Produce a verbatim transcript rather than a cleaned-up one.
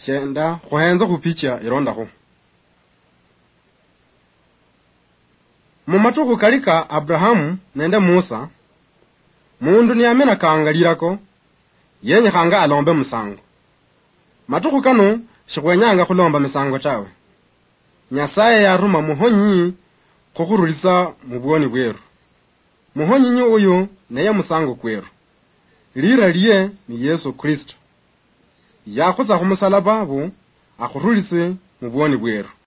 shenda khuhenza khupicha ilondakho. Mumatukhu kalika Abrahamu nende Musa, mundu niyamina kaangalilako yenyikhanga alombe musango. Matukhu kano shikhwenyanga khulomba misango tawe. Nyasaye yaruma muhonyi khukhurulisa mubwoni bweru. Muhonyinyi uyu neye musango kweru. Lira liye ni Yesu Kristo. Yakhutsa khumusalaba bu akhurulise mubwoni bweru.